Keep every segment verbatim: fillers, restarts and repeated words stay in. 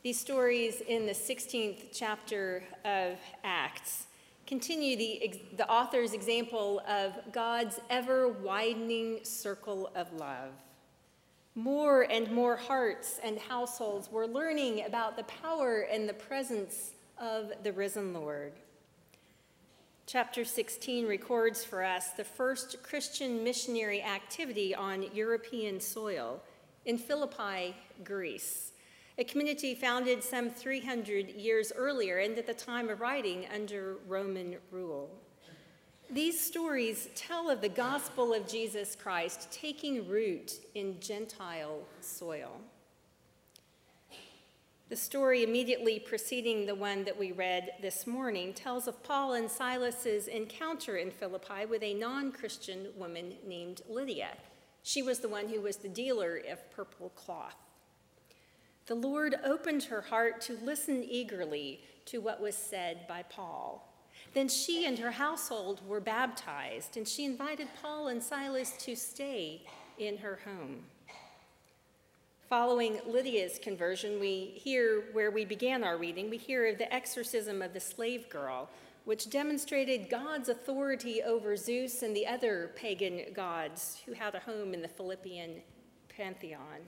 These stories in the sixteenth chapter of Acts continue the, the author's example of God's ever-widening circle of love. More and more hearts and households were learning about the power and the presence of the risen Lord. Chapter sixteen records for us the first Christian missionary activity on European soil in Philippi, Greece, a community founded some three hundred years earlier and at the time of writing under Roman rule. These stories tell of the gospel of Jesus Christ taking root in Gentile soil. The story immediately preceding the one that we read this morning tells of Paul and Silas's encounter in Philippi with a non-Christian woman named Lydia. She was the one who was the dealer of purple cloth. The Lord opened her heart to listen eagerly to what was said by Paul. Then she and her household were baptized, and she invited Paul and Silas to stay in her home. Following Lydia's conversion, we hear where we began our reading, we hear of the exorcism of the slave girl, which demonstrated God's authority over Zeus and the other pagan gods who had a home in the Philippian pantheon.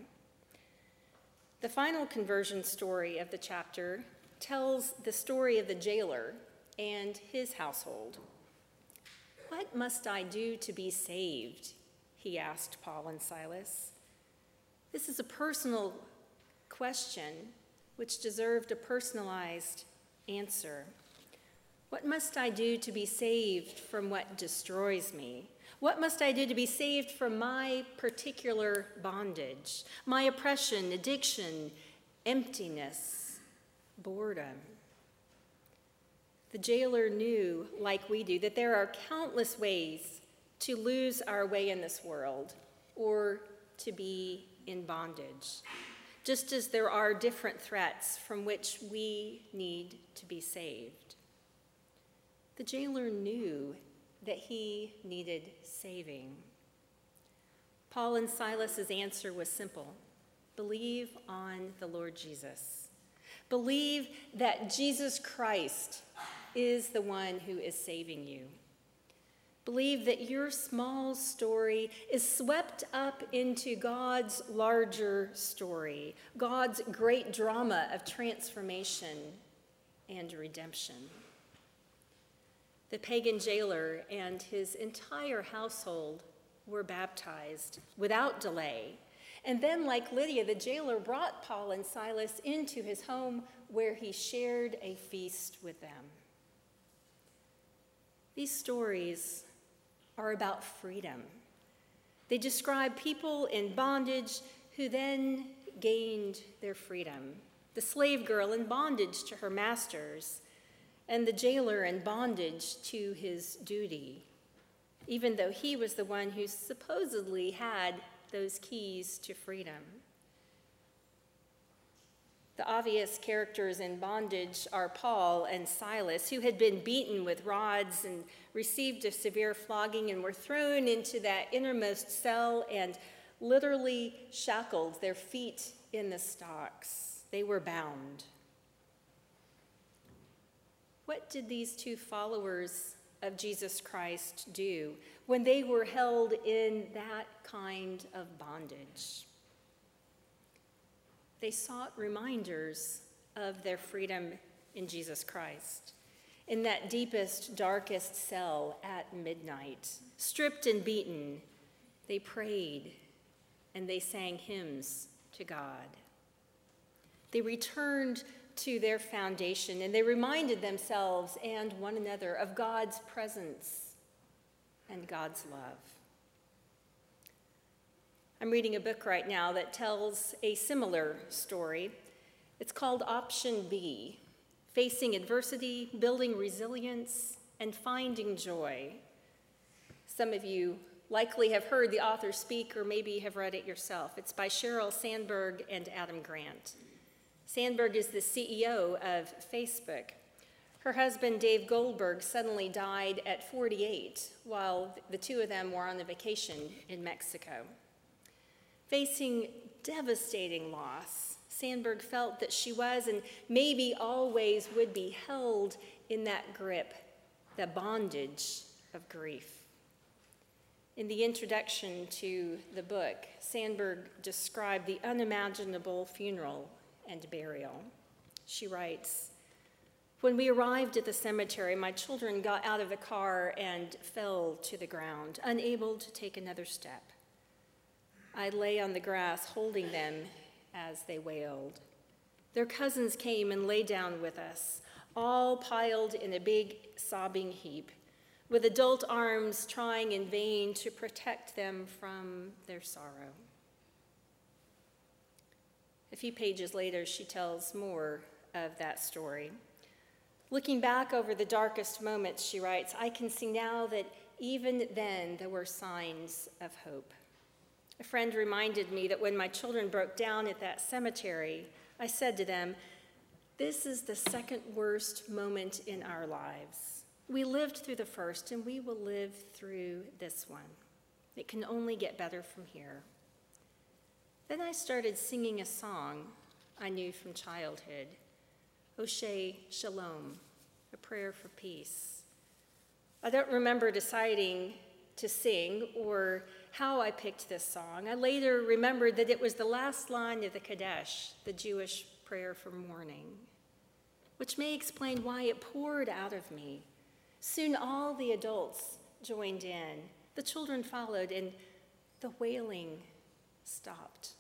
The final conversion story of the chapter tells the story of the jailer and his household. "What must I do to be saved?" he asked Paul and Silas. This is a personal question which deserved a personalized answer. What must I do to be saved from what destroys me? What must I do to be saved from my particular bondage, my oppression, addiction, emptiness, boredom? The jailer knew, like we do, that there are countless ways to lose our way in this world or to be in bondage, just as there are different threats from which we need to be saved. The jailer knew that he needed saving. Paul and Silas's answer was simple: believe on the Lord Jesus. Believe that Jesus Christ is the one who is saving you. Believe that your small story is swept up into God's larger story, God's great drama of transformation and redemption. The pagan jailer and his entire household were baptized without delay. And then, like Lydia, the jailer brought Paul and Silas into his home where he shared a feast with them. These stories are about freedom. They describe people in bondage who then gained their freedom. The slave girl in bondage to her masters, and the jailer in bondage to his duty, even though he was the one who supposedly had those keys to freedom. The obvious characters in bondage are Paul and Silas, who had been beaten with rods and received a severe flogging and were thrown into that innermost cell and literally shackled, their feet in the stocks. They were bound. What did these two followers of Jesus Christ do when they were held in that kind of bondage? They sought reminders of their freedom in Jesus Christ. In that deepest, darkest cell at midnight, stripped and beaten, they prayed and they sang hymns to God. They returned to their foundation and they reminded themselves and one another of God's presence and God's love. I'm reading a book right now that tells a similar story. It's called Option B: Facing Adversity, Building Resilience, and Finding Joy. Some of you likely have heard the author speak or maybe have read it yourself. It's by Sheryl Sandberg and Adam Grant. Sandberg is the C E O of Facebook. Her husband, Dave Goldberg, suddenly died at forty-eight while the two of them were on a vacation in Mexico. Facing devastating loss, Sandberg felt that she was and maybe always would be held in that grip, the bondage of grief. In the introduction to the book, Sandberg described the unimaginable funeral and burial. She writes, "When we arrived at the cemetery, my children got out of the car and fell to the ground, unable to take another step. I lay on the grass holding them as they wailed. Their cousins came and lay down with us, all piled in a big sobbing heap, with adult arms trying in vain to protect them from their sorrow." A few pages later, she tells more of that story. "Looking back over the darkest moments," she writes, "I can see now that even then there were signs of hope. A friend reminded me that when my children broke down at that cemetery, I said to them, 'This is the second worst moment in our lives. We lived through the first, and we will live through this one. It can only get better from here.' Then I started singing a song I knew from childhood, Oshe Shalom, a prayer for peace. I don't remember deciding to sing or how I picked this song. I later remembered that it was the last line of the Kaddish, the Jewish prayer for mourning, which may explain why it poured out of me. Soon all the adults joined in. The children followed, and the wailing stopped."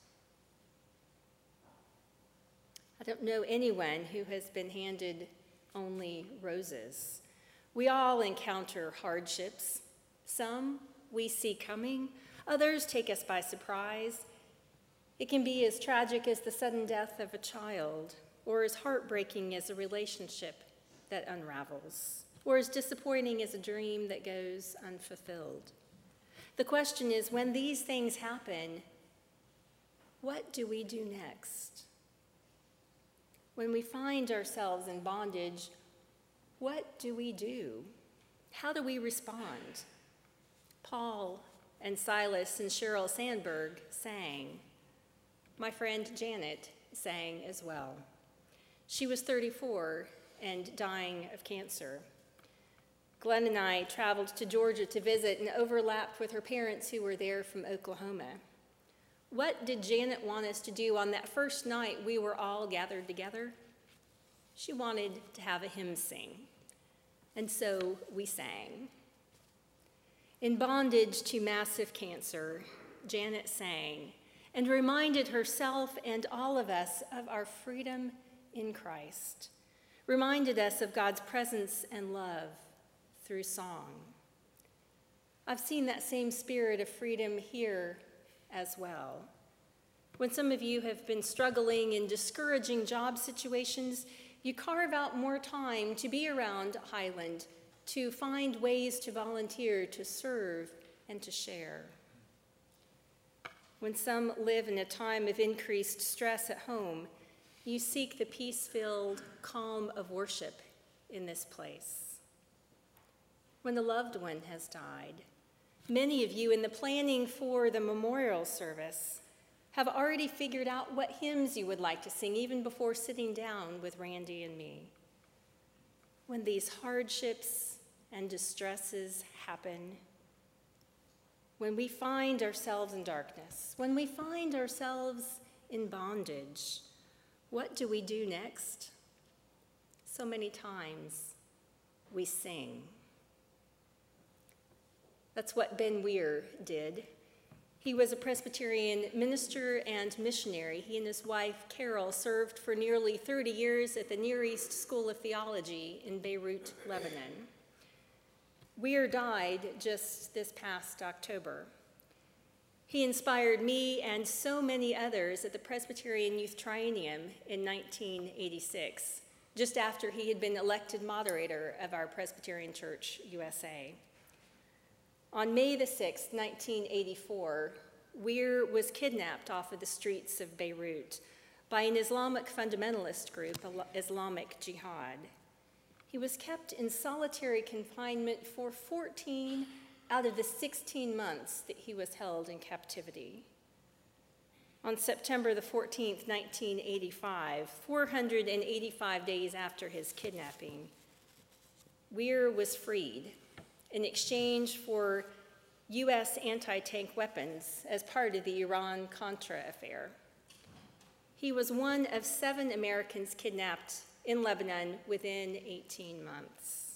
I don't know anyone who has been handed only roses. We all encounter hardships. Some we see coming, others take us by surprise. It can be as tragic as the sudden death of a child, or as heartbreaking as a relationship that unravels, or as disappointing as a dream that goes unfulfilled. The question is, when these things happen, what do we do next? When we find ourselves in bondage, what do we do? How do we respond? Paul and Silas and Sheryl Sandberg sang. My friend Janet sang as well. She was thirty-four and dying of cancer. Glenn and I traveled to Georgia to visit and overlapped with her parents who were there from Oklahoma. What did Janet want us to do on that first night we were all gathered together? She wanted to have a hymn sing, and so we sang. In bondage to massive cancer, Janet sang and reminded herself and all of us of our freedom in Christ, reminded us of God's presence and love through song. I've seen that same spirit of freedom here as well. When some of you have been struggling in discouraging job situations, you carve out more time to be around Highland, to find ways to volunteer, to serve, and to share. When some live in a time of increased stress at home, you seek the peace-filled calm of worship in this place. When a loved one has died, many of you in the planning for the memorial service have already figured out what hymns you would like to sing even before sitting down with Randy and me. When these hardships and distresses happen, when we find ourselves in darkness, when we find ourselves in bondage, what do we do next? So many times we sing. That's what Ben Weir did. He was a Presbyterian minister and missionary. He and his wife, Carol, served for nearly thirty years at the Near East School of Theology in Beirut, Lebanon. Weir died just this past October. He inspired me and so many others at the Presbyterian Youth Triennium in nineteen eighty-six, just after he had been elected moderator of our Presbyterian Church U S A. On May the sixth, nineteen eighty-four, Weir was kidnapped off of the streets of Beirut by an Islamic fundamentalist group, Islamic Jihad. He was kept in solitary confinement for fourteen out of the sixteen months that he was held in captivity. On September the fourteenth, nineteen eighty-five, four hundred eighty-five days after his kidnapping, Weir was freed in exchange for U S anti-tank weapons as part of the Iran-Contra affair. He was one of seven Americans kidnapped in Lebanon within eighteen months.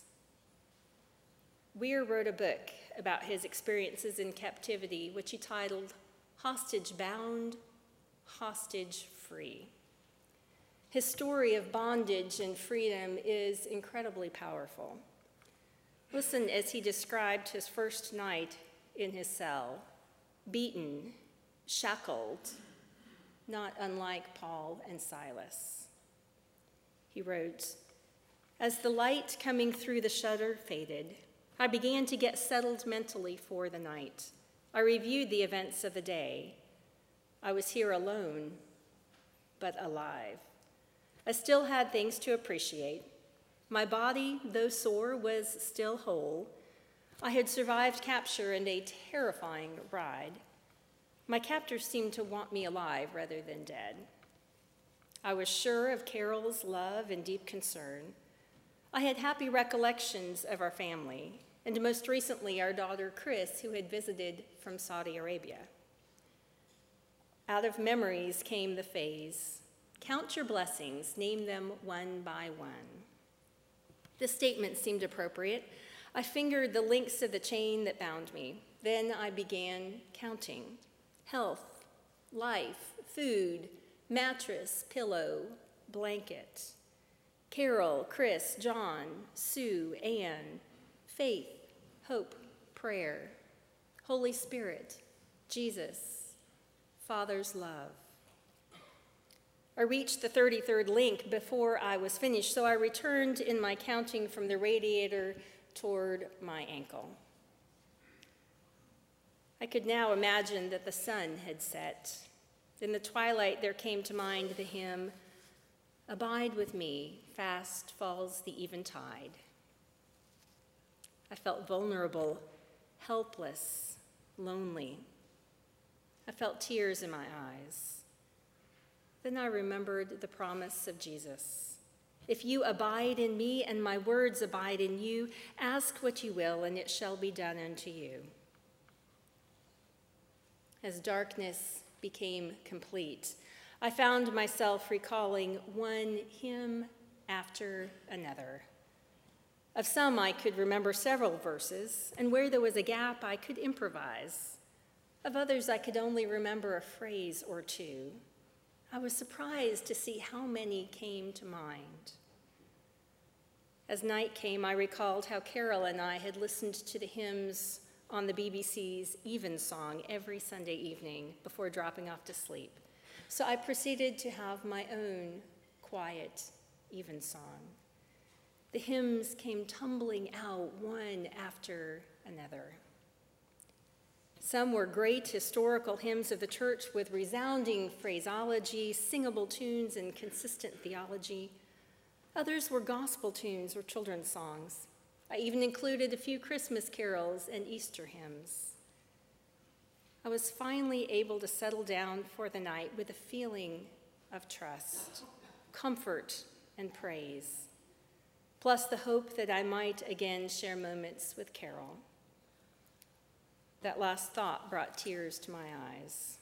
Weir wrote a book about his experiences in captivity, which he titled Hostage Bound, Hostage Free. His story of bondage and freedom is incredibly powerful. Listen as he described his first night in his cell, beaten, shackled, not unlike Paul and Silas. He wrote, "As the light coming through the shutter faded, I began to get settled mentally for the night. I reviewed the events of the day. I was here alone, but alive. I still had things to appreciate. My body, though sore, was still whole. I had survived capture and a terrifying ride. My captors seemed to want me alive rather than dead. I was sure of Carol's love and deep concern. I had happy recollections of our family, and most recently our daughter Chris, who had visited from Saudi Arabia. Out of memories came the phase, count your blessings, name them one by one. This statement seemed appropriate. I fingered the links of the chain that bound me. Then I began counting. Health, life, food, mattress, pillow, blanket. Carol, Chris, John, Sue, Anne, faith, hope, prayer, Holy Spirit, Jesus, Father's love. I reached the thirty-third link before I was finished, so I returned in my counting from the radiator toward my ankle. I could now imagine that the sun had set. In the twilight, there came to mind the hymn, "Abide with me, fast falls the eventide." I felt vulnerable, helpless, lonely. I felt tears in my eyes. Then I remembered the promise of Jesus. If you abide in me and my words abide in you, ask what you will and it shall be done unto you. As darkness became complete, I found myself recalling one hymn after another. Of some I could remember several verses, and where there was a gap I could improvise. Of others I could only remember a phrase or two. I was surprised to see how many came to mind. As night came, I recalled how Carol and I had listened to the hymns on the B B C's Evensong every Sunday evening before dropping off to sleep. So I proceeded to have my own quiet Evensong. The hymns came tumbling out one after another. Some were great historical hymns of the church with resounding phraseology, singable tunes, and consistent theology. Others were gospel tunes or children's songs. I even included a few Christmas carols and Easter hymns. I was finally able to settle down for the night with a feeling of trust, comfort, and praise, plus the hope that I might again share moments with Carol. That last thought brought tears to my eyes.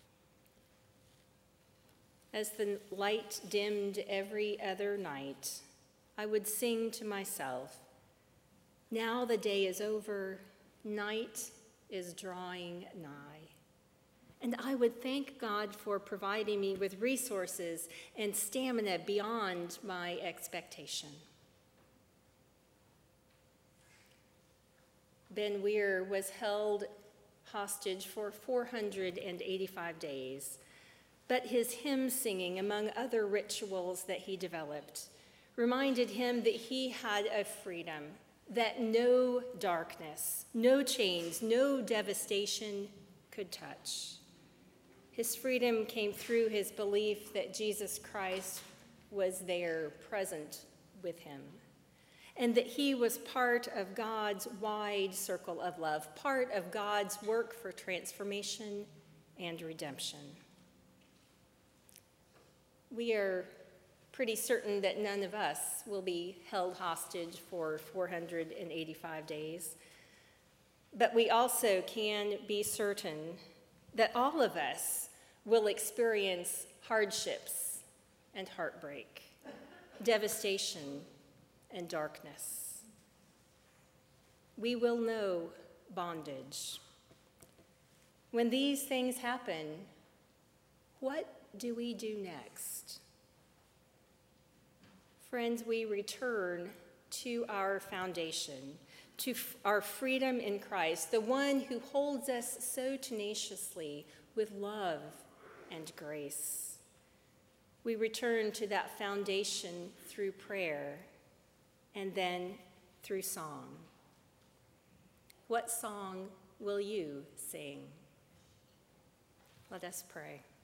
As the light dimmed every other night, I would sing to myself, "Now the day is over, night is drawing nigh." And I would thank God for providing me with resources and stamina beyond my expectation. Ben Weir was held hostage for four hundred eighty-five days, but his hymn singing, among other rituals that he developed, reminded him that he had a freedom that no darkness, no chains, no devastation could touch. His freedom came through his belief that Jesus Christ was there, present with him, and that he was part of God's wide circle of love, part of God's work for transformation and redemption. we are pretty certain that none of us will be held hostage for four hundred eighty-five days. But we also can be certain that all of us will experience hardships and heartbreak, devastation and darkness. We will know bondage. When these things happen, what do we do next? Friends, we return to our foundation, to f- our freedom in Christ, the one who holds us so tenaciously with love and grace. We return to that foundation through prayer and then through song. What song will you sing? Let us pray.